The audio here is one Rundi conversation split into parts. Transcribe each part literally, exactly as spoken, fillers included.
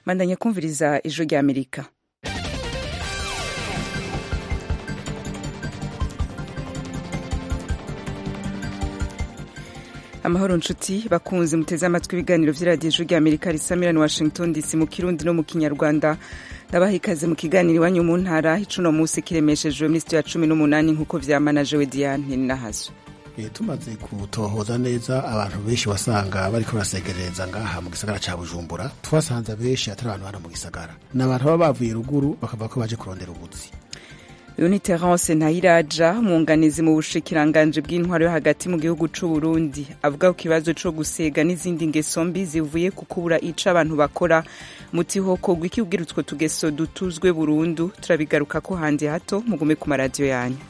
bandanya kumviriza ijwi rya Amerika. Amahoro nshuti bakunze muteze amatwi ibiganiro vy'iradiyo ijwi rya Amerika risamira ni Washington D C mu Kirundi no mu Kinyarwanda. Ndabaha ikaze mu kiganiro iwanyu mu ntara icuno musi kiremeshejwe muri studio ya cumi n'umunani nk'uko vyamanajewe Diane Nahazo. E, tumaze kutohoza neza abantu benshi wasanga bariko barasegereza ngaha mu gisagara ca Bujumbura, twasanze benshi atari abantu bana mu gisagara n'abantu baba bavuye ruguru bakava ko baje kurondera ubuzi. Uyu ni Terence Ntayiraja, umwunganizi mu bushikiranganje bw'intwaro yo hagati mu gihugu c'u Burundi, avuga ku kibazo co gusega n'izindi ngeso mbi zivuye ku kubura ico abantu bakora. Muti hoko gwiki ubwira utwo tugeso dutuzwe burundu, turabigaruka ko handi hato mugume ku maradiyo yanyu.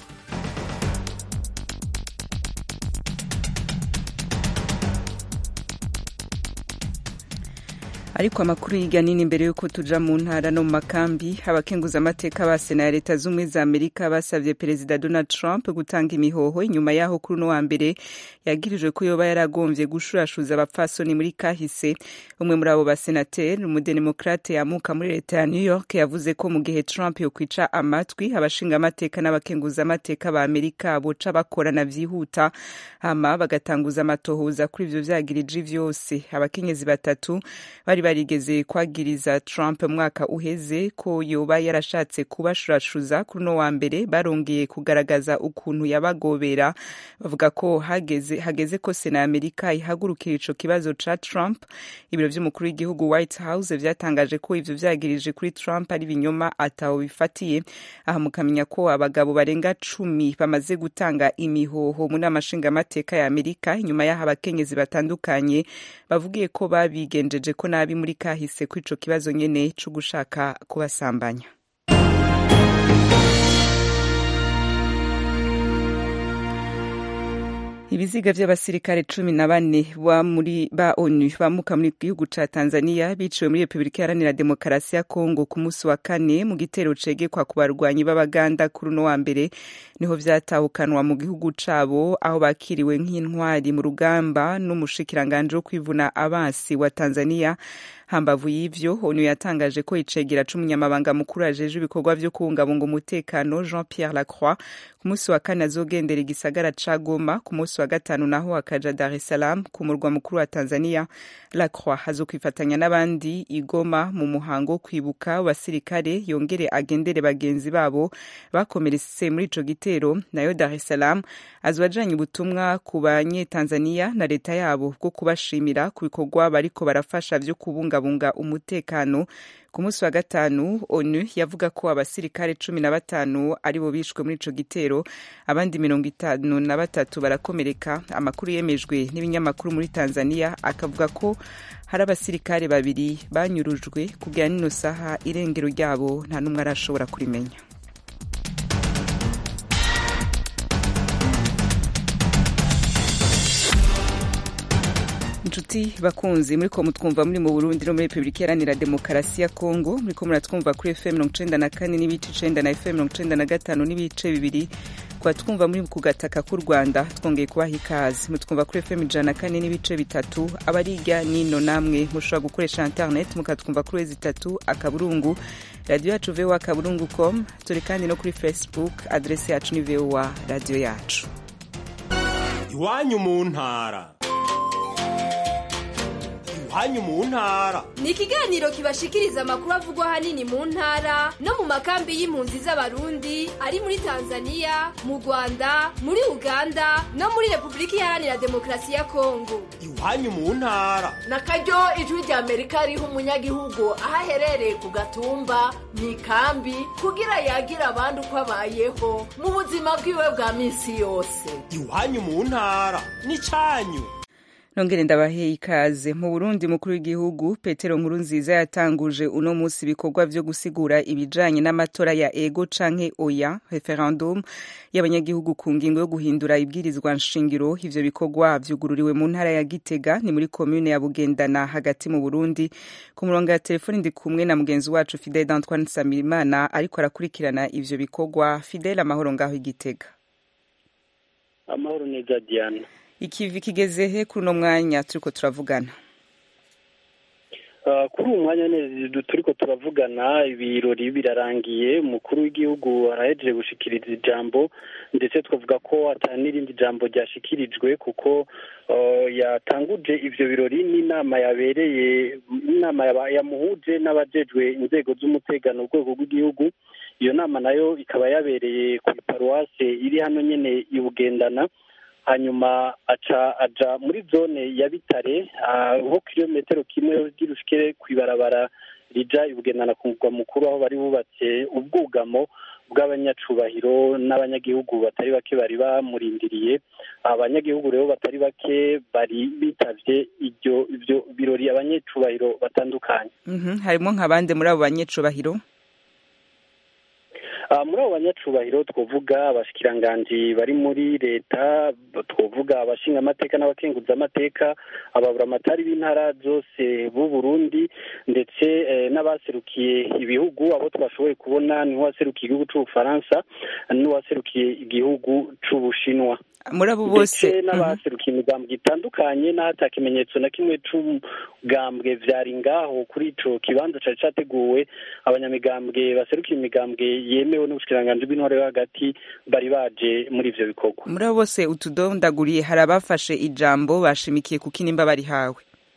Ariko amakuru yiga nini mbere yuko tuja mu ntara no mu makambi, abakenguza amateka ba Sena ya Leta z'Ubumwe za Amerika basavye Perezida Donald Trump gutanga imihoho inyuma yaho kuri no wa mbere yagirijwe ko yoba yaragomvye gushurashuza abapfasoni muri kahise. Umwe muri abo basenateri, umudemokrate yamuka muri Leta ya New York, yavuze ko mu gihe Trump yo kwica amatwi abashinga amateka n'abakenguza amateka ba Amerika boca bakorana vyihuta hama bagatanguza amatohoza kuri ivyo vyagirije vyose. Abakenyezi batatu bari barigeze kwagiriza Trump mwaka uheze ko yoba yarashatse kubashurashuza kuri no wa mbere, barongeye kugaragaza ukuntu yabagobera, bavuga ko hageze hageze ko Sena ya Amerika ihagurukira ico kibazo ca Trump. Ibiro vy'umukuru w'igihugu White House vyatangaje ko ivyo vyagirije kuri Trump ari binyoma ataho bifatiye. Aha mukamenya ko abagabo barenga cumi bamaze gutanga imihoho muri amashinga amateka ya Amerika inyuma y'aho abakenyezi batandukanye bavugiye ko babigenjeje ko nabi muri kahise ku ico kibazo nyene cyo gushaka kubasambanya. Ibiziga vy'abasirikare cumi na bane ba muri ba ONU bamuka muri gihugu ca Tanzania biciwe muri Republika Iharanira Demokarasi ya Kongo ku musi wa kane mu gitero cegekwa ku barwanyi b'Abaganda kuri no wa mbere, niho vyatahukanwa mu gihugu cabo aho bakiriwe nk'intwari mu rugamba n'umushikiranganje wo kwivuna abansi wa Tanzania. Hambavu y'ivyo, ONU yatangaje ko icegera c'umunyamabanga mukuru ajeje ibikorwa vyo kubungabunga umutekano Jean Pierre Lacroix ku musi wa kane azogendera igisagara ca Goma, ku musi wa gatanu naho akaja Dar es Salaam ku murwa mukuru wa Tanzania. Lacroix azokwifatanya n'abandi igoma mu muhango wo kwibuka abasirikare, yongere agendere bagenzi babo bakomeretse muri ico gitero. Nayo Dar es Salaam azwajanye ubutumwa ku banye Tanzania na leta yabo bwo kubashimira ku bikorwa bariko barafasha vyo kubunga bunga umutekano. Ku musi wa gatanu ONU yavuga ko abasirikare cumi na batanu aribo bishwe muri ico gitero, abandi mirongo itanu na batatu barakomereka. Amakuru yemejwe n'ibinyamakuru muri Tanzania akavuga ko hari abasirikare babiri banyurujwe kugera nino saha irengero ryabo nta numwe arashobora kurimenya. Nshuti bakunzi, muri ko mutwumva muri mu Burundi no muri Republika Iharanira Demokarasi ya Kongo, muri ko muratwumva kuri F M mirongo icenda na kane n'ibice icenda na F M mirongo icenda na gatanu n'ibice bibiri, kwa twumva muri ku gataka k'u Rwanda twongeye kubaha ikaze. Mutwumva kuri F M ijana na kane n'ibice bitatu, abariga nino namwe mushobora gukoresha internet mukatwumva kuri zitatu akaburungu radio yacu v o a kaburungu com. Turi kandi no kuri Facebook, adresse yacu ni v o a radio yacu. Iwanyu mu ntara. Iwanyu mu ntara ni ikiganiro kibashikiriza amakuru avugwa hanini mu ntara no mu makambi y'impunzi z'abarundi ari muri Tanzania, mu Rwanda, muri Uganda no muri Republika Iharanira Demokarasi ya Kongo. Iwanyu mu ntara nakaryo ijwi rya Amerika riha umunyagihugu ahaherereye ku gatumba mu ikambi kugira yagira abandi uko abayeho mu buzima bwiwe bwa misi yose. Iwanyu mu ntara ni canyu. Nongere ndabahe ikaze. Mu Burundi, mukuru w'igihugu Petero Nkurunziza yatanguje uno musi ibikorwa vyo gusigura ibijanye n'amatora ya ego canke oya, referendum y'abanyagihugu ku ngingo yo guhindura ibwirizwa nshingiro. Ivyo bikorwa vyugururiwe mu ntara ya Gitega, ni muri commune ya Bugendana hagati mu Burundi. Ku murongo wa telefoni ndi kumwe na mugenzi wacu Fidel Antoine Nsabimana ariko arakurikirana ivyo bikorwa. Fidel, amahoro ngaho i Gitega? Amahoro neza Diana. Ikivi kigeze he kuno mwanya turiko turavugana? kuri uwo mwanya neza turiko turavugana ibirori birarangiye umukuru w'igihugu arahejeje gushikiriza ijambo ndetse twavuga ko ata n'irindi jambo ryashikirijwe kuko yatanguje ivyo birori n'inama yabereye inama yamuhuje n'abajejwe inzego z'umutekano urwego rw'igihugu. Iyo nama nayo ikaba yabereye ku paruwase iri hano nyene i Bugendana, hanyuma aca aja muri zone ya Bitare aho kilometero kimwe girushike kwibarabara rija i Bugendana ku mugwa mukuru aho bari bubatse ubwugamo bw'abanyacubahiro n'abanyagihugu batari bake bari bamurindiriye. Abanyagihugu rero batari bake bari bitavye ibyo ibyo birori abanyacubahiro batandukanye. Mhm, harimo nk'abande muri abo banyacubahiro? muri abo banyacubahiro twovuga abashikiranganji bari muri leta, twovuga abashinga amateka n'abakenguza amateka, ababuramatari b'intara zose b'u Burundi, ndetse n'abaserukiye ibihugu. Abo twashoboye kubona ni uwaserukiye igihugu c'Ubufaransa n'uwaserukiye igihugu c'Ubushinwa. Muri abo bose n'abaserukiye imigambwe itandukanye n'ahata kimenyetso na kimwe c'umugambwe vyari ngaho kuri ico kibanza cari categuwe. Abanyamigambwe baserukiye imigambwe yemewe n'ubushikiranganji bw'intwaro yo hagati bari baje muri ivyo bikorwa. Muri abo bose utudondaguriye, hari abafashe ijambo bashimikiye kuko inimba bari hawe?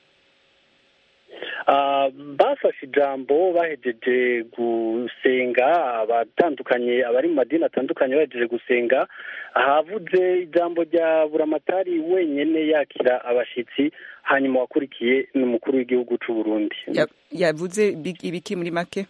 Uh, bafashe ijambo bahejeje gusenga, abatandukanye abari mu madini atandukanye bahejeje gusenga. Havuze ijambo rya buramatari wenyene yakira abashitsi, hanyuma wakurikiye n'umukuru w'igihugu c'u Burundi. Yavuze ibiki muri make?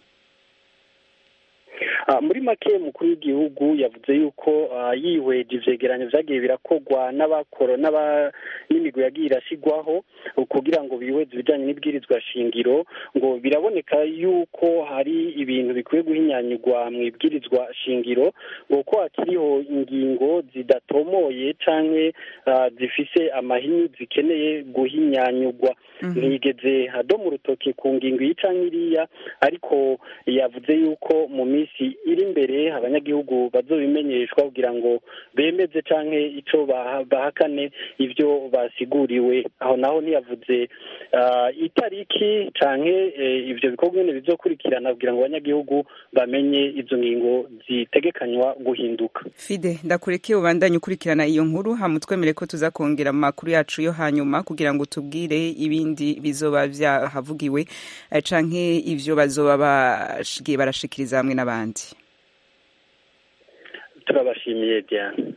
Uh, muri make mukuru w'igihugu yavuze yuko uh, yihweje ivyegeranyo vyagiye birakogwa n'abakoro n'aba n'imigwi yagiye irashigwaho kugira ngo bihweze ibijanye n'ibwirizwa shingiro, ngo biraboneka yuko hari ibintu bikwiye guhinyanyurwa mu ibwirizwa shingiro, ngo ko hakiriho ingingo zidatomoye canke uh, zifise amahinyu zikeneye guhinyanyurwa. Ntiyigeze adoma urutoke ku ngingo iyi canke iriya, ariko yavuze yuko mu misi iri imbere abanyagihugu bazobimenyeshwa kugira ngo bemeze canke ico bahakane ivyo basiguriwe. Aho naho ntiyavuze uh, itariki canke uh, ivyo bikorwa nyene bizokurikirana kugira ngo abanyagihugu bamenye izo ngingo zitegekanywa guhinduka. Fide, ndakureke ubandanye ukurikirana iyo nkuru, hamutwemere ko tuzakongera mu makuru yacu yo hanyuma kugira ngo tubwire ibindi bizoba vyahavugiwe canke ivyo bazoba bashigiye barashikiriza hamwe n'abandi. Turabashimiye Diane.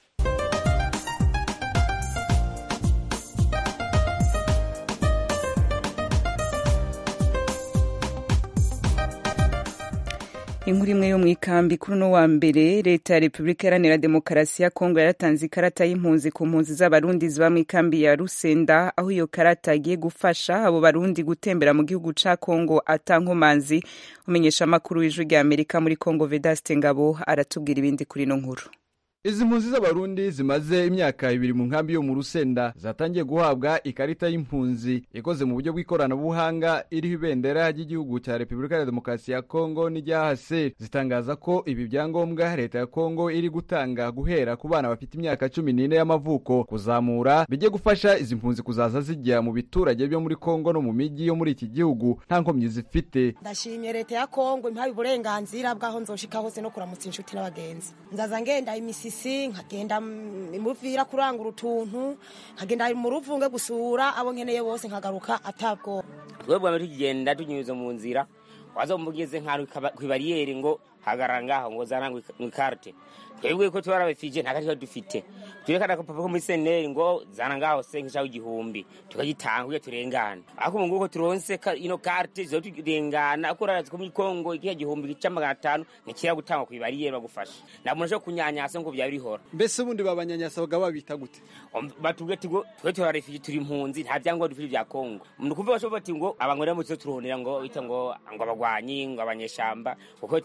Inkuru imwe yo mwikambi kuri no wa mbere, leta ya Republika Iharanira Demokarasi ya Kongo yaratanze ikarata y'impunzi ku mpunzi z'abarundi ziba mwikambi ya Rusenda, aho iyo karata igiye gufasha abo barundi gutembera mu gihugu ca Kongo atankomanzi. Umenyesha makuru w'ijwi rya Amerika muri Kongo Vedaste Ngabo aratubwira ibindi kuri no nkuru. Izi mpunzi z'abarundi zimaze imyaka ibiri mu nkambi yo mu Rusenda zatangiye guhabwa ikarita y'impunzi ikoze mu buryo bw'ikoranabuhanga iriho ibendera ry'igihugu cya Republika ya Demokarasi ya Kongo n'ijyahase. Zitangaza ko ibi byangombwa leta ya Kongo iri gutanga guhera ku bana bafite imyaka cumi n'ine y'amavuko kuzamura bijye gufasha izi mpunzi kuzaza zijya mu biturage byo muri Kongo no mu miji yo muri iki gihugu nta nkomyi zifite. Ndashimye leta ya Kongo impaye uburenganzira bwaho nzoshika hose no kuramutsa inshuti n'abagenzi. Ndaza ngenda imisi nkagenda muvira kurangura utuntu, nkagenda mu ruvunge gusura abo nkeneye bose nkagaruka atabwo. Twebwe bamwe tugenda tunyuze mu nzira, wazo mugeze nkaru kwibariyeri ngo hagaranga ngo zarangwe mu carte. Twebwe ko twarabefije ntakari dufite. Turekana ko papa ko muri seneri ngo zarangaho senkisha igihumbi tukagitanga turengana. Ako mu nguko turonse ino carte zo turengana akora ko muri Kongo ikiya gihumbi gica magana atanu nikira gutanga kwibariyeri bagufasha. Namuntu cyo kunyanyasa ngo bya birihora. Mbese ubundi babanyanyasa bagaba bita gute? Batubwe tigo twe turarefije turi impunzi nta byango dufite bya Kongo. Umuntu kuvuga bashobora bati ngo abangorera mu cyo turonera ngo ita ngo ngo abagwanyi ngo abanyeshamba kuko twafite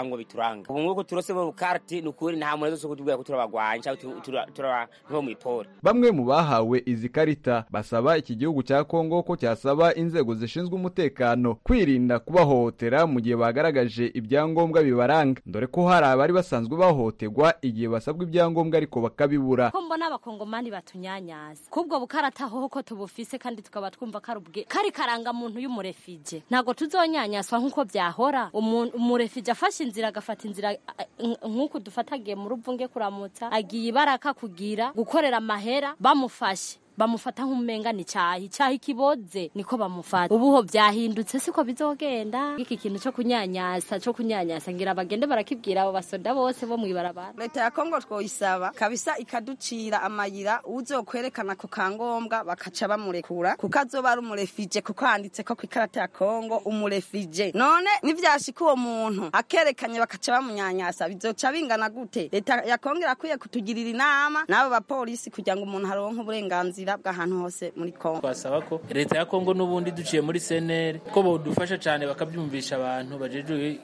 ibyangombwa bituranga ubu nguko turose bo carte nukuri nta muntu zo kutubwira ko turabagwanya cyangwa turaba nko mu iporo. Bamwe mu bahawe izi karita basaba iki gihugu cya Kongo ko cyasaba inzego zishinzwe umutekano kwirinda kubahohotera mu gihe bagaragaje ibyangombwa bibaranga, dore ko hari abari basanzwe bahohoterwa igihe basabwa ibyangombwa ariko bakabibura. Ko mbona abakongomani batunyanyaza kubwo bukarataho ko tubufise kandi tukaba twumva karubwe kari karanga muntu y'umurefije, ntago tuzonyanyaswa nkuko byahora. Umurefije afashe inzira agafata inzira nkuko dufatagiye mu ruvunge kuramutsa agiye ibaraka kugira gukorera amahera bamufashe bamufata nk'umenga ni cyahi cyahi kiboze niko bamufata. Ubuho byahindutse siko bizogenda. Iki kintu cyo kunyanyasa cyo kunyanyasa ngira bagende barakibwira abo basoda bose bo mwibarabara. Leta ya Kongo twoyisaba kabisa ikaducira amayira uzokwerekana ko kangombwa bakaca bamurekura kuko azoba ari umurefije kuko handitse ko kwikarata ya Kongo umurefije. None nivyashika uwo muntu akerekanye bakaca bamunyanyasa bizoca bingana gute? Leta ya Kongo akwiye kutugirira inama nabo ba police kugira ngo umuntu haronke uburenganzira bw'ahantu hose muri Kongo. Twasaba ko leta ya Kongo n'ubundi duciye muri C N L ko bodufasha cyane bakabyumvisha abantu bajeje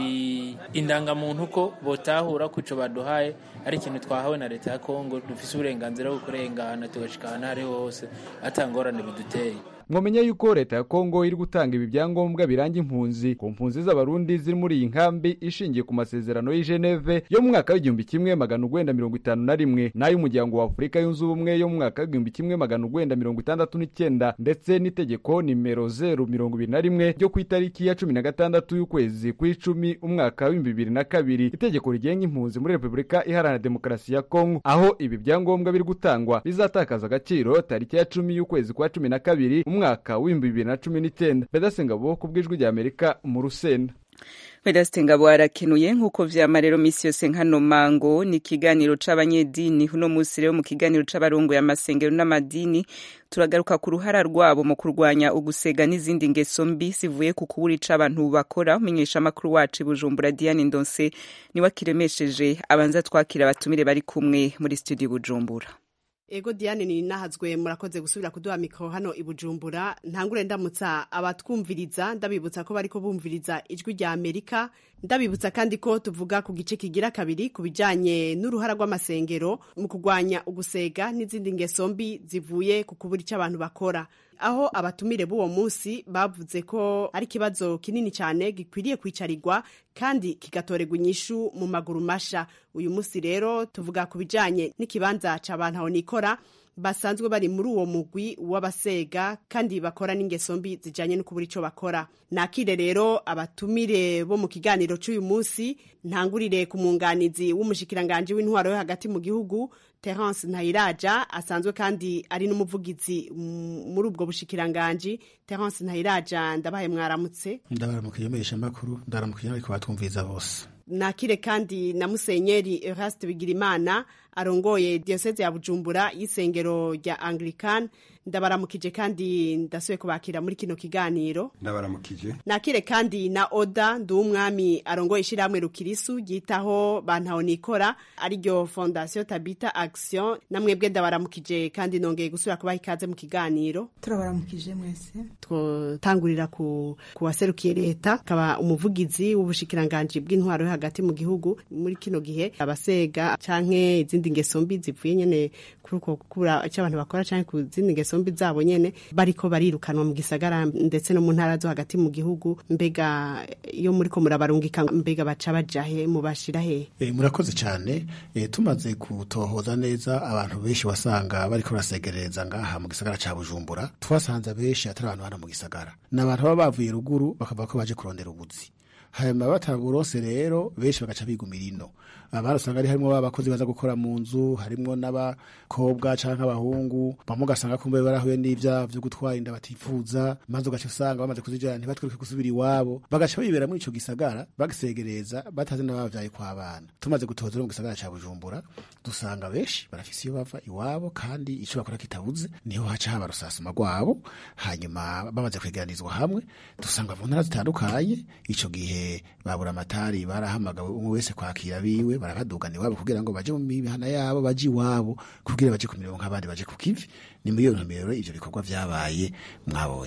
indangamuntu ko botahura kuco baduhaye ari ikintu twahawe na leta ya Kongo, dufise uburenganzira bwo kurengana tugashikana hari hose atangorane biduteye. Mwamenye yuko leta ya Kongo iri gutanga ibi byangombwa biranga impunzi ku mpunzi z'abarundi ziri muri iyi nkambi ishingiye ku masezerano y'i Geneve yo mu mwaka w'igihumbi kimwe magana urwenda mirongo itanu na rimwe n'ay'umuryango wa Afurika yunze ubumwe yo mu mwaka w'igihumbi kimwe magana urwenda mirongo itandatu n'icyenda ndetse n'itegeko nimero zero mirongo ibiri na rimwe ryo ku itariki ya cumi na gatandatu y'ukwezi kw'icumi umwaka w'ibihumbi bibiri na kabiri, itegeko rigenga impunzi muri Repubulika Iharanira Demokarasi ya Kongo, aho ibi byangombwa biri gutangwa bizatakaza agaciro tariki ya cumi y'ukwezi kwa cumi na kabiri umwaka w'ibihumbi bibiri na cumi n'icyenda. Bedasengabo ku bw'ijwi rya Amerika mu Rusenda. Bedasengabo arakenuye nk'uko vyama rero misi yose nkano mango ni kiganiro c'abanyedini. Uno musi rero mu kiganiro c'abarongoye amasengero n'amadini turagaruka ku ruhara rwabo mu kurwanya ugusega n'izindi ngeso mbi zivuye ku kubura ico abantu bakora. Umenyesha makuru wacu Bujumbura Diane Ndonse niwe kiremesheje abanza twakira abatumire bari kumwe muri studio Bujumbura. Ego Diane ni nahazwe murakoze gusubira kuduha mikro hano i Bujumbura. Ntangure ndamutsa abatwumviriza ndabibutsa ko bariko bumviriza ijwi rya Amerika. Ndabibutsa kandi ko tuvuga ku gice kigira kabiri kubijanye n'uruhara rw'amasengero mu kugwanya ugusega n'izindi ngeso mbi zivuye ku kubura ico abantu bakora. Aho abatumire b'uwo munsi bavuze ko ari kibazo kinini cyane gikwiriye kwicarirwa kandi kigatorerwa inyishu mu maguru masha. Uyu munsi rero tuvuga ku bijanye n'ikibanza c'abantu aho nikora basanzwe bari muri uwo mugwi w'abasega kandi bakora n'ingeso mbi zijanye no kubura ico bakora. Nakire rero abatumire bo mu kiganiro c'uyu munsi. Ntangurire ku munganizi w'umushikiranganje w'intwaro yo hagati mu gihugu Terence Ntayiraja, asanzwe kandi ari n'umuvugizi muri ubwo bushikiranganje. Terence Ntayiraja ndabaye mwaramutse. Ndabaramukije mesha makuru, ndaramukije ariko batumviza bose. Nakire kandi na Musenyeri Eraste Bigirimana arongoye diocese ya Bujumbura y'isengero rya Anglican. Ndabaramukije kandi ndasuye kubakira muri kino kiganiro. Ndabaramukije. Nakire kandi na Oda Ndumwami arongoye ishiramwe Rukirisu gitaho bantaho nikora ari ryo Fondation Tabita Action. Namwebwe ndabaramukije kandi nongeye gusubira kubaha ikaze mu kiganiro. Turabaramukije mwese. Twotangurira ku kuwaserukiye leta kaba umuvugizi w'ubushikiranganje bw'intwaro hagati mu gihugu muri kino gihe abasega canke izindi ngeso mbi zivuye nyene kuri uko kubura icyo abantu bakora canke ku zindi ngeso mbi zabo nyene bariko barirukanwa mu gisagara ndetse no mu ntara zo hagati mu gihugu. Mbega iyo muri ko murabarungika mbega baca bajahe mu bashira he? E, murakoze cyane. E, tumaze kutohoza neza abantu benshi wasanga bariko barasegereza ngaha mu gisagara ca Bujumbura. Twasanze benshi atari abantu bana mu gisagara n'abantu baba bavuye ruguru bakavuga ko baje kurondera ubuzi. Hanyuma bataburose rero benshi bagaca bigumira ino. Abarusanga ari harimo babakozi baza gukora mu nzu, harimo n'abakobwa canke abahungu, bamwe gasanga kumbe barahuye n'ivya byo gutwara inda batifuza, maze ugaca usanga bamaze kuzijana ntibatwiruke gusubira iwabo, bagaca bibera muri ico gisagara bagisegereza batazi n'abavyaye kwa bana. Tumaze gutoza mu gisagara ca Bujumbura dusanga benshi barafise iyo bava iwabo kandi ico bakora kitabuze, niho haca haba rusasuma rwabo. Hanyuma bamaze kwegeranizwa hamwe dusanga mu ntara zitandukanye. Ico gihe babura amatari barahamagawe umwe wese kwakira biwe barabadugana iwabo kugira ngo baje mu mihana yabo baje iwabo kugira baje ku mirongo nk'abandi baje ku kivi. Ni muri iyo ntumbero ivyo bikorwa vyabaye mwabonye.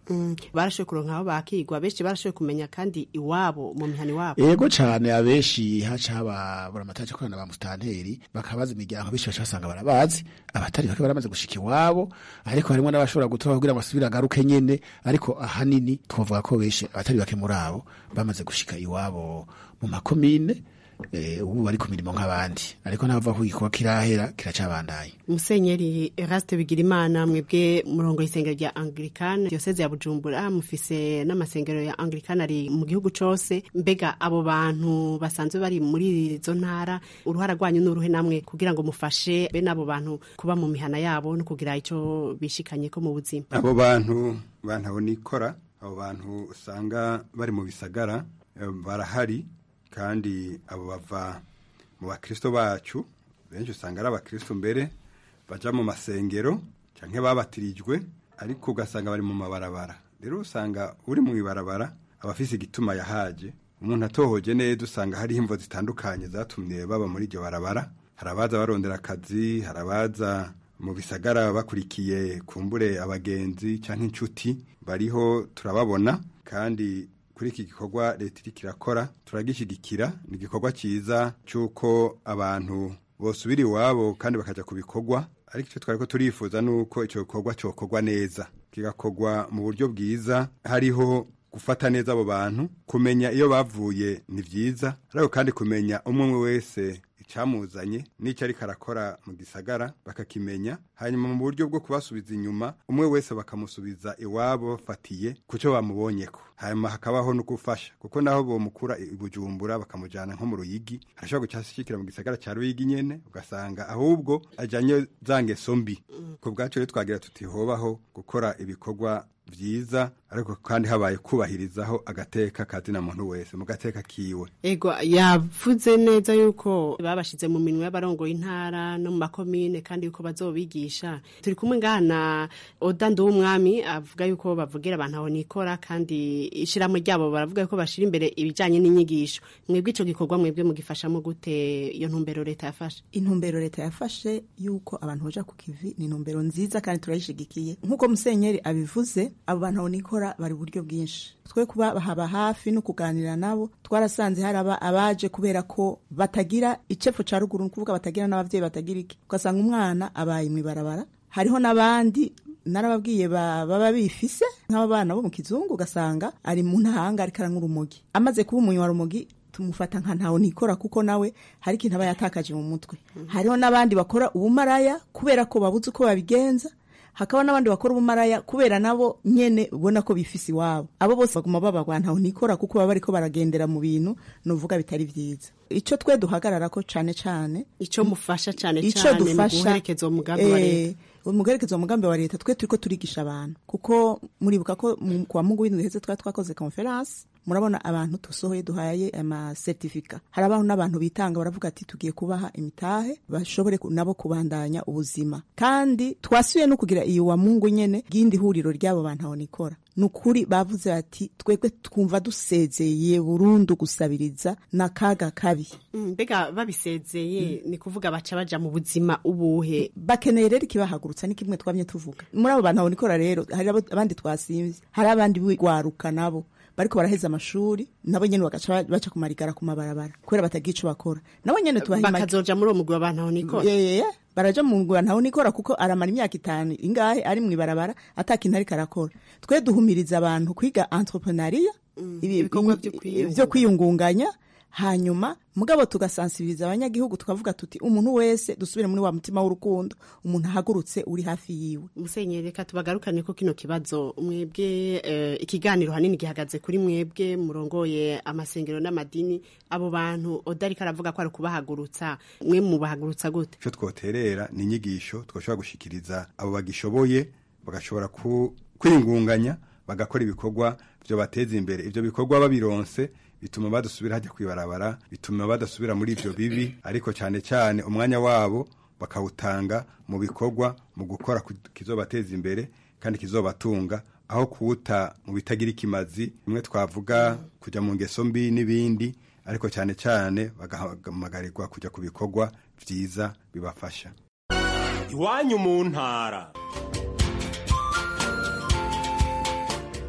Mm. barashoboye kuronka aho bakigwa benshi barashoboye kumenya kandi iwabo mu mihani wabo yego cane abenshi haca haba buramataje korana ba mustanteri bakabaza imiryango benshi baca basanga barabazi abatari bake baramaze gushika iwabo ariko harimo n'abashobora gutora kugira ngo asubire agaruke nyene ariko ahanini twovuga ko benshi abatari bake muri abo bamaze gushika iwabo mu makomine eh ubu bari ku mirimo nk'abandi ariko nava ku gikorwa kirahera kiracabandaye. Musenyeri Eraste Bigirimana mwebwe murongo isengero rya Anglikane diocese ya Bujumbura mufise n'amasengero ya Anglikane ari mu gihugu cose mbega abo bantu basanzwe bari muri izo ntara uruhara rwanyu n'uruhe namwe kugira ngo mufashe be nabo bantu kuba mu mihana yabo no kugira ico bishikanye ko mu buzima. Abo bantu bantu nikora abo bantu usanga bari mu bisagara barahari kandi abo bava mu bakristo bacu benshi usanga ari abakristo mbere baja mu masengero canke babatirijwe ariko ugasanga bari mu mabarabara rero usanga uri mu ibarabara abafise igituma yahaje umuntu atohoje neza usanga hari imvo zitandukanye zatumye baba muri iryo barabara harabaza barondera akazi harabaza mu bisagara bakurikiye kumbure abagenzi canke inshuti bariho turababona kandi kuri iki gikorwa leta iri kirakora turagishigikira ni igikorwa cyiza cy'uko abantu bosubira iwabo kandi bakaja ku bikorwa ariko icyo twariko turifuza nuko icyo gikorwa cyokorwa neza kigakorwa mu buryo bwiza hariho gufata neza abo bantu kumenya iyo bavuye ni vyiza ariko kandi kumenya umwe wese icamuzanye n'icyo ari karakora mu gisagara bakakimenya hanyuma mu buryo bwo kubasubiza inyuma umwe wese bakamusubiza iwabo bafatiye kucyo bamubonyeko hanyuma hakabaho no gufasha kuko naho bo mukura ibujumbura bakamujana nko mu Ruyigi arashobora gucyashikira mu gisagara cya Ruyigi nyene ugasanga ahubwo ajanye zange sombi ko bwacu rero twagira tuti hobaho gukora ibikorwa vyiza ariko kandi habaye kubahirizaho agateka kazina muntu wese mu gateka kiwe. Ego yavuze neza yuko babashize mu minwe y'abarongo intara no mu makomine kandi yuko bazobigisha. Turi kumwe ngana Oda Nduwumwami avuga yuko bavugira abantu aho nikora kandi ishiramo ryabo baravuga yuko bashira imbere ibijanye n'inyigisho. Mwebwe ico gikorwa mwebwe mugifashamo gute iyo ntumbero leta yafashe? Intumbero leta yafashe yuko abantu baja ku kivi ni intumbero nziza kandi turayishigikiye. Nkuko musenyeri abivuze abo bantu aho nikora bari buryo bwinshi twe kuba bahaba hafi no kuganira nabo twarasanze haraba abaje kubera ko batagira icepfo ca ruguru kuvuga batagira n'abavyeyi batagira iki ugasanga umwana abaye mwibarabara hariho nabandi narababwiye baba bifise nk'abana bo mu kizungu ugasanga ari mu ntahanga ari karanga urumogi amaze kuba umunywa rumogi tumufata nka ntawo nikora kuko nawe hari ikintu aba yatakaje mu mutwe mm-hmm. hariho nabandi bakora ubumaraya kubera ko babuze uko babigenza hakaba n'abandi bakora ubumaraya kubera nabo nyene ubona ko bifisi wabo abo bose baguma babagwa ntaho nikora kuko baba bariko baragendera mu bintu nuvuga bitari vyiza ico twe duhagarara ko cane cane ico mufasha cane cane mu guherekeza umugambi wa leta umugerekezo umugambi wa leta twe turiko turigisha abantu kuko muribuka ko kwa Mungu w'indwi heze twa twakoze conference murabona abantu tusohoye duhaye ama certificate hari abantu n'abantu bitanga baravuga ati tugiye kubaha imitahe bashobore nabo kubandanya ubuzima kandi twasuye no kugira iyo wa Mungu nyene gindi huriro ryabo bantu aho nikora nukuri bavuze ati twebwe twumva dusezeye burundu gusabiriza nakaga kabi mbega mm, babisezeye mm. ni kuvuga baca baja mu buzima ubuhe bakeneye rero kibahagurutsa ni kimwe twamye tuvuga muri abo bantu aho nikora rero hari abandi twasimvye hari abandi bigwaruka nabo bariko baraheza amashuri nabo nyene bagaca baca kumarigara ku mabarabara kubera batagico bakora nabo nyene tubahima bakazoja muri uwo mugwi w'abantu aho nikora yeye baraja mu mugwi w'abantu aho nikora kuko aramara imyaka itanu ingahe ari mwibarabara atakintu ari karakora twe duhumiriza abantu kwiga entrepreneuria mm, ibikorwa byo kwiyungunganya hanyuma mugabo tugasansibiriza abanyagihugu tukavuga tuti umuntu wese dusubire muri wa mutima w'urukundo umuntu ahagurutse uri hafi yiwe. Musenyeri reka tubagarukane ko kino kibazo mwebwe uh, ikiganiro hanini gihagaze kuri mwebwe murongoye amasengero n'amadini abo bantu odari karavuga ko ari kubahagurutsa mwe mu bahagurutsa gute cyo twoterera ni inyigisho twoshobora gushikiriza abo bagishoboye bagashobora ku kwingunganya bagakora ibikorwa byo bateza imbere ivyo bikorwa babironse bituma badasubira hajya kwibarabara bituma badasubira muri ivyo bibi ariko cyane cyane umwanya wabo bakawutanga mu bikorwa mu gukora kizobateza imbere kandi kizobatunga aho kuwuta mu bitagira ikimazi imwe twavuga kujya mu ngeso mbi n'ibindi ariko cyane cyane bagahamagarirwa kujya ku bikorwa vyiza bibafasha. Iwanyu mu ntara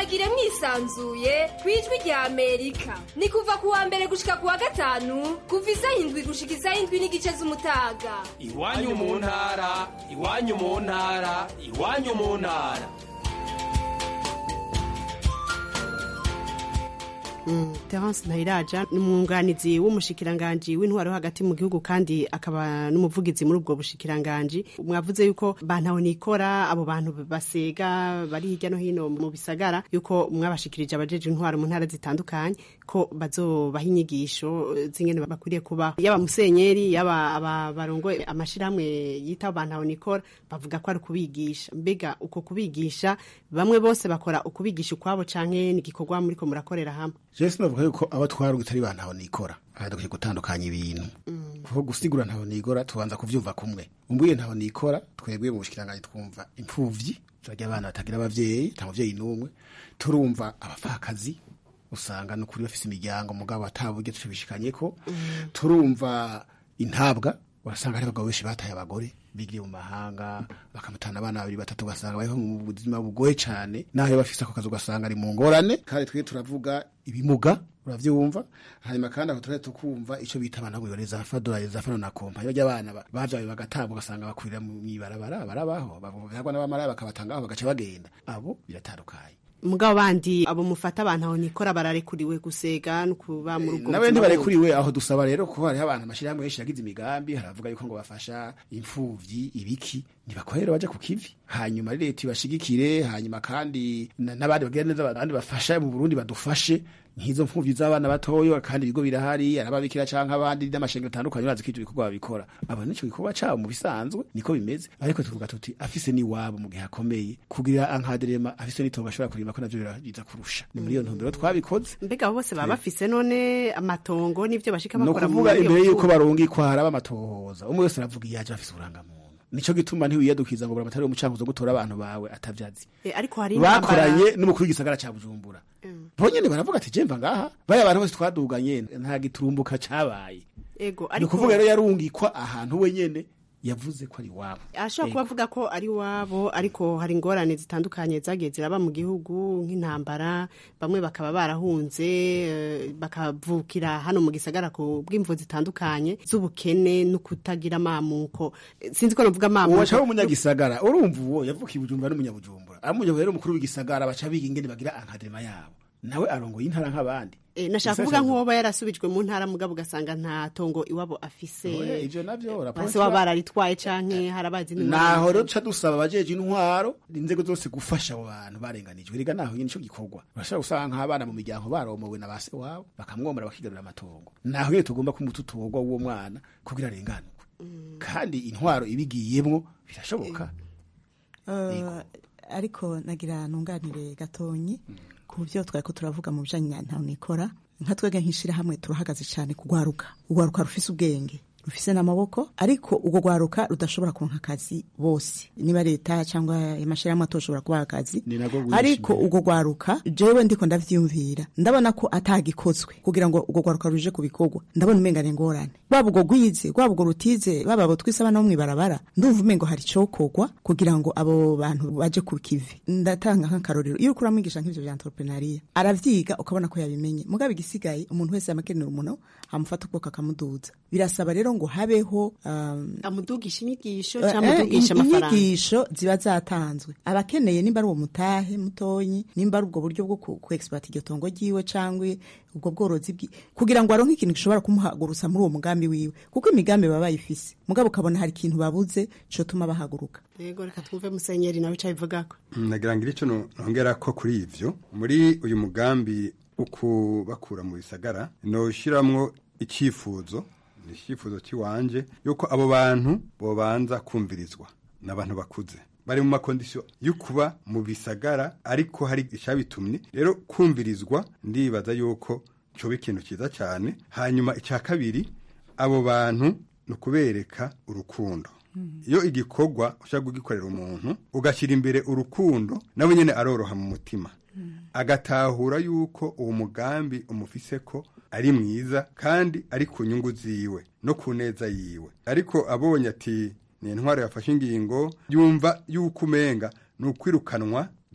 tuyagire mwisanzuye ku ijwi rya amerika ni kuva ku wa mbere gushika ku wa gatanu kuva isaha indwi gushika isaha indwi n'igice z'umutaga iwanyu mu ntara iwanyu mu ntara iwanyu mu ntara. Mm, Terence Ntayiraja ni umwunganizi w'umushikiranganji w'intwaro hagati mu gihugu kandi akaba n'umuvugizi muri ubwo bushikiranganji. Mwavuze yuko bantaho nikora abo bantu basega bari hirya no hino mu bisagara yuko mwabashikirije abajeje intwaro mu ntara zitandukanye ko bazobaha inyigisho zingene bakwiriye kuba yaba musenyeri yaba abarongo amashirahamwe yita bantaho nikora bavuga ko ari kubigisha. Mbega uko kubigisha bamwe bose bakora ukubigisha ukwabo canke ni gikorwa muri ko murakorera hamwe? Jesi navuga yuko abatwara utari bantaho nikora ahadukwiye gutandukanya ibintu kuko gusigura ntaho nigora tubanza kuvyumva kumwe. Umbuye ntaho nikora twebwe mu bushikiranganje twumva impfuvyi turajya abana batagira abavyeyi nta muvyeyi numwe turumva abafakazi usanga no kuri bafise imiryango mugabo ataburyo tubishikanyeko turumva intabwa urasanga ari abagabo benshi bataye abagore bigiriye mu mahanga bakamutana abana babiri batatu basanga baho mu buzima bugoye cyane naho bafise ako kazi ugasanga ari mu ngorane kandi twe turavuga ibimuga uravyumva hanyuma kandi aho turetse tukumva ico bita abana bwiyoreza fadora za fano na kompa yo abana bavyaye bagatabwa ugasanga bakurira mu ibarabara barabaho bavugwa n'abamara bakabatangaho bagaca bagenda abo biratandukanye. Mugabo bandi abo mufata abantu aho nikora bararekuriwe gusega no kuba mu rugo nawe ndibarekuriwe aho dusaba rero kuba hari abantu amashirahamwe yenshi yagize imigambi haravuga yuko ngo bafasha imfuvyi ibiki nibakorera baje ku kivi hanyuma leta ibashigikire hanyuma kandi n'abandi bagira neza abandi bafasha mu Burundi badufashe nkizo mfuvyi z'abana batoyo kandi ibigo birahari arababikira canke abandi n'amashengero atandukanye bazi kije bikorwa babikora abo nico gikorwa cabo mu bisanzwe niko bimeze ariko tuvuga tuti afise ni wabo mu gihe akomeye kugira ankaderema afise nitonga ashobora kurima ko navyo biragiza kurusha ni muri iyo ntumbero twabikoze. Mbega bose baba bafise none amatongo n'ivyo bashika bakora mu kuvuga imbere yuko baronga ikwara bamatohoza umwe wese aravuga iyaje afise uburangamuntu nico gituma ntiwiyadukiza ngo buramatari umucankuzo gutora abantu bawe atavyazi e, ariko hari bakoranye n'umukuru w'igisagara ca Bujumbura mm. Bonyene baravuga ati jemva ngaha baya abantu bose twaduganye nta giturumbuka cabaye ego ariko kuvuga rero yarungikwa ahantu wenyene yavuze ko ari wabo ashobora kubavuga ko ari wabo ariko hari ingorane zitandukanye zagiye ziraba mu gihugu nk'intambara bamwe bakaba barahunze bakavukira hano mu gisagara ku bw'imvo zitandukanye z'ubukene no kutagira amamuko sinzi ko navuga amamuko uwacha umunyagisagara urumva uwo yavukiye Bujumbura n'umunyabujumbura amunyo rero umukuru w'igisagara baca biga ingene bagira ankadema yabo nawe arongoye intara nk'abandi. E, nashaka kuvuga nk'uwo yarasubijwe mu ntara mugabo ugasanga nta tongo iwabo afise ivyo navyo raporo wa bararitwaye canke harabazi ni naho rero ca dusaba abajeje intwaro inzego zose gufasha abo bantu barenganijwe riga naho nyine ico gikorwa urashaka usanga nk'abana mu miryango baromowe na base wabo bakamwomora bakigarura amatongo naho iyo tugomba kumututogwa uwo mwana kugira arenganurwe mm. kandi intwaro ibigiyemwo birashoboka mm. uh, ariko nagira nunganire gatonyi mm. ku byo twari ko turavuga mu bijanye ntaho nikora nka twege nkishira hamwe turahagaze cyane kugwaruka ugwaruka rufise ubwenge rufise n'amaboko ariko ugo gwaruka rudashobora kuronka akazi bose niba leta cyangwa amashirahamwe atoshobora kubaha akazi ariko ugo gwaruka jewe ndiko ndavyumvira ndabona ko atagikozwe kugira ngo ugo gwaruka ruje kubikorwa ndabona umengane ngorane baba ugo gwize baba ugo rutize baba abo twisabana mu ibarabara ndumva umengo hari cokogwa kugira ngo abo bantu baje ku kivi ndatanga nk'akarorero iyo ukura mwigisha nk'ivyo bya entrepreneuria aravyiga ukabona ko yabimenye mugabe igisigaye umuntu wese amakenera umuntu amufata ukuboko akamuduza birasaba rero ngo habeho um, amudugisha inyigisho cyangwa amudugisha uh, amafaranga inyigisho ziba zatanzwe abakeneye nimba ari uwo mutahe mutonyi nimba ari ubwo buryo bwo ku exploit iryo tongo giwe cyangwa ubwo bworozi bwi kugira ngo aronke ikintu gishobora kumuhagurusa muri uwo mugambi wiwe kuko imigambi baba bayifise mugabo ukabona hari ikintu babuze cyo tuma bahaguruka. Yego reka twumve musenyeri nawe cyabivugako nagira ngira ico nongera ko kuri ivyo muri uyu mugambi uku bakura mu bisagara no shiramwo icifuzo icifuzo kiwanje yuko abo bantu bobanza kumvirizwa n'abantu bakuze bari mu makondisyo yukuba mu bisagara ariko hari icabitumye rero kumvirizwa ndibaza yuko cyo bikintu kiza cyane hanyuma icya kabiri abo bantu no kubereka urukundo iyo mm. igikorwa ushaka gugikorera umuntu ugashyira imbere urukundo nawe nyene aroroha mu mutima mm. agatahura yuko uwo mugambi umufise ko ari mwiza kandi ari ku nyungu ziwe no ku neza yiwe ariko abonye ati ni intwaro yafashe ingingo yumva yuko umenga ni ukwirukanwa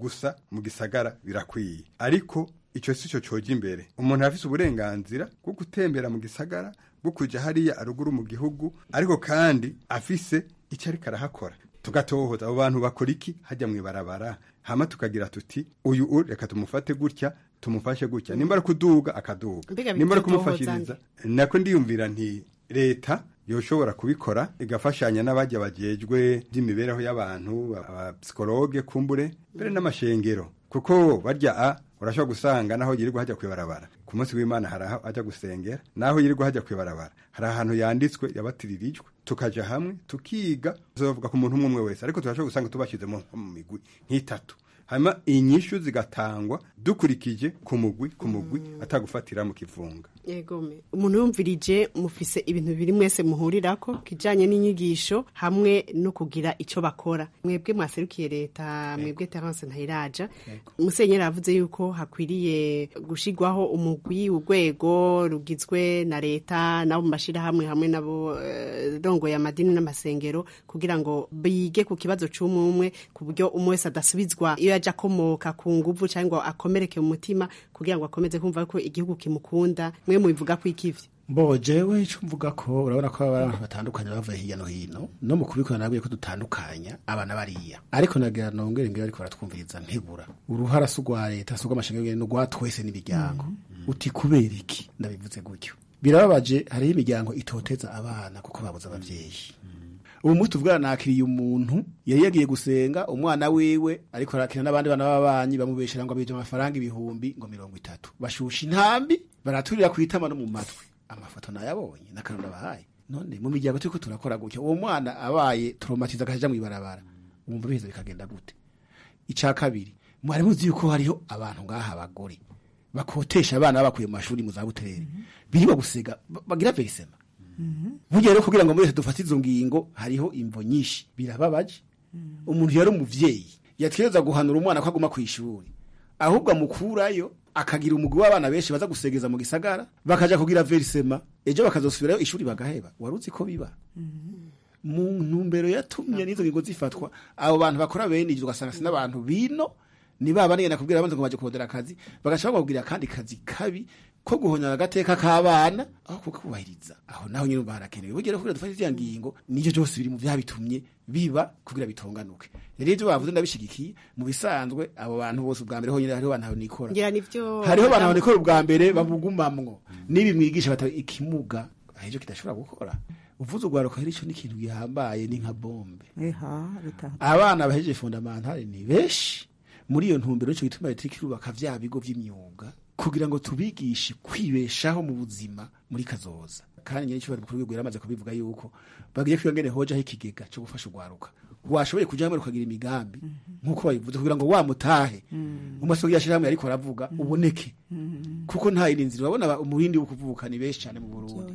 gusa mu gisagara birakwiye ariko icyo si cyo cyoja imbere umuntu afise uburenganzira bwo gutembera mu gisagara bwo kuja hariya aruguru mu gihugu ariko kandi afise icyo ariko arahakora tugatohoza abo bantu bakora iki hajya mu ibarabara hama tukagira tuti uyu u reka tumufate gutya tumufashe gutya nimba ari kuduga akaduga nimba ari kumufashiriza nako ndiyumvira nti leta yoshobora kubikora igafashanya n'abajya bajejwe by'imibereho y'abantu abapsikologe kumbure mbere n'amashengero kuko barya a urashobora gusanga naho yirirwa hajya kwibarabara ku munsi w'Imana hari aho ajya gusengera naho yirirwa hajya kwibarabara hari ahantu yanditswe yabatiririjwe tukaja hamwe tukiga tuzovuga ku muntu umwe wese ariko turashobora gusanga tubashize mu migwi nk'itatu hanyuma inyishu zigatangwa dukurikije ku mugwi ku mugwi mm. atagufatira mu kivunga yegome umuntu yumvirije mufise ibintu biri mwese muhurirako kijanye n'inyigisho hamwe no kugira ico bakora mwebwe mwaserukiye leta mwebwe Terence Ntayiraja musenyeri avuze yuko hakwiriye gushigwaho umugwi urwego rugizwe na leta nabo mashira hamwe hamwe nabo uh, rongo ya madini n'amasengero kugira ngo bige ku kibazo c'umumwe ku buryo umwe wese adasubizwa iyo yaja komoka ku nguvu cyangwa akomereke mu mutima kugira ngo akomeze kumva ko igihugu kimukunda mwe mubivuga ko ikivye Bo jewe ico mvuga ko urabona ko abantu batandukanye bavuye hirya no hino no mu kubikora nabwiye ko dutandukanya abana bariya ariko nagira nongere ngira ariko baratwumviriza ntibura uruhara sugwa leta sugwa amashengero no gwa twese n'imiryango mm -hmm. uti kubera iki ndabivuze gutyo birababaje hari imiryango itoteza abana kuko babuza abavyeyi ubu mutu tuvugana nakiriye umuntu yari yagiye gusenga umwana wiwe ariko arakina n'abandi bana babanyi bamubeshera ngo abije amafaranga ibihumbi ngo mirongo itatu bashusha intambi baraturira kwitama no mu matwi amafoto nayabonye nakanura bahaye none mu miryango turiko turakora gutyo uwo mwana abaye traumatiza akaja mu ibarabara umva biza bikagenda gute ica kabiri mwari muzi yuko hariho abantu ngaha abagore bakotesha abana bakuye mu mashuri mu za buterere mm -hmm. biriba gusega bagira verisema Mhm. Burya rero kugira ngo mwese dufate izo ngingo hariho imvo nyinshi birababaje. Mm. Umuntu yari umuvyeyi yatkeza guhanura umwana ko aguma kwishuri. Ahubwo amukurayo akagira umugwi w'abana benshi baza gusegeza mu gisagara bakaja kugira verisema ejo bakazosubirayo ishuri bagaheba. Waruzi ko biba. Mhm. Mu ntumbero yatumye nizo ngingo zifatwa abo bantu bakora bene ivyo gasanga sina abantu bino ni baba nigena kubwira abanze ngo baje kodera akazi bagashaka kubwira kandi kazi kabi ko guhonya agateka k'abana aho kukubahiriza aho naho nyine barakenewe bugera kugira dufate izya ngingo nijo cyose biri mu byabitumye biba kugira bitonganuke rero ibyo bavuze ndabishigikiye mu bisanzwe abo bantu bose ubwa mbere ho nyine hariho abantu nikora ngira nivyo hariho abantu nikora ubwa mbere babugumamwo nibi mwigisha batawe ikimuga ahijo kidashobora gukora uvuze ugwaruka hari ico n'ikintu gihambaye ni nka bombe eha rita abana baheje fondamentale ni beshi muri iyo ntumbero cyo gituma leta ikirubaka vya bigo vy'imyuga kugira ngo tubigishe kwibeshaho mu buzima muri kazoza kandi nyine cyo bari kurwego yaramaze kubivuga yuko bagiye kwiyongere hoja hikigega cyo gufasha ugwaruka washoboye kuja hamwe ukagira imigambi nkuko bayivuze kugira ngo wamutahe umasogi yashirahamwe ariko aravuga uboneke kuko nta irinzira babona umurindi wo kuvuka ni beshi cyane mu Burundi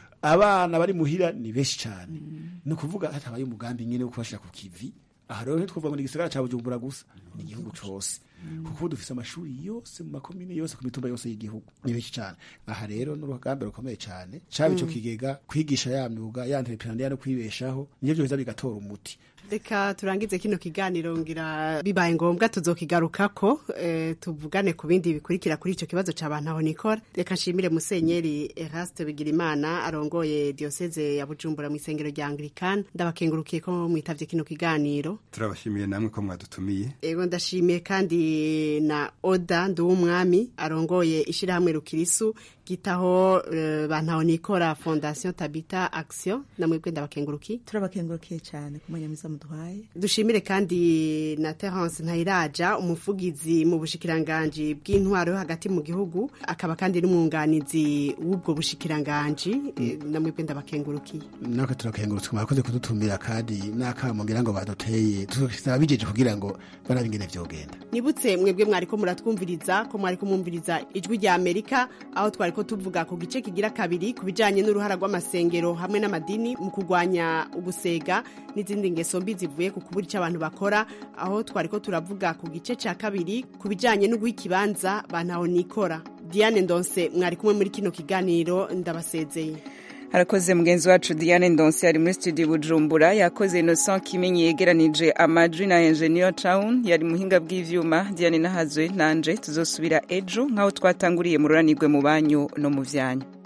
abana bari muhira ni beshi cyane no kuvuga hatabaye umugambi nyine wo kubashira ku kivi aha rero ntitwuvuga ngo ni igisagara ca Bujumbura gusa ni igihugu cose kuko dufise amashuri yose mu makomine yose ku mitumba yose y'igihugu ni benshi cyane aha rero n'urugambe rukomeye cyane cyabe cyo kigega kwigisha ya myuga ya entrepreneur no kwibeshaho niyo byo biza bigatora umuti. Reka turangize kino kiganiro ngira bibaye ngombwa tuzokigarukako e, tuvugane ku bindi bikurikira kuri ico kibazo c'abantu aho nikora. Reka nshimire Musenyeri Eraste Bigirimana arongoye diocese ya Bujumbura mu isengero rya Anglican ndabakengurukiye ko mwitavye kino kiganiro. Turabashimiye namwe ko mwadutumiye. Ego ndashimiye kandi na Oda Nduwumwami arongoye ishirahamwe Rukirisu gitaho uh, bantaho nikora Fondation Tabita Action namwebwe ndabakengurukiye. Turabakengurukiye cyane kumanyamiza muduhaye. Dushimire kandi na Terence Ntayiraja umuvugizi mu bushikiranganje bw'intwaro yo hagati mu gihugu akaba kandi n'umwunganizi w'ubwo bushikiranganje mm. namwebwe ndabakengurukiye. Naka turakengurutse mwakoze kudutumira kandi nakamugira ngo baduteye tuzabijeje kugira ngo barabingene vyogenda. Nibutse mwebwe mwariko muratwumviriza ko mwariko mumviriza ijwi rya Amerika aho twariko tuvuga ku gice kigira kabiri kubijanye n'uruhara rw'amasengero hamwe n'amadini mu kugwanya ugusega n'izindi ngeso mbi zivuye ku kuburi cy'abantu bakora aho twariko turavuga ku gice ca kabiri kubijanye no guhikibanza bantaho nikora. Diane Ndonse mwari kumwe muri kino kiganiro ndabasezeye. arakoze mugenzi wacu Diane Ndonse ari muri studio Bujumbura, yakoze Innocent Kimenyi yegeranije amajwi na Engineer Town yari muhinga bw'ivyuma. Diane Nahazwe nanje tuzosubira ejo nkaho twatanguriye mu ruranirwe mu banyu no mu vyanyu.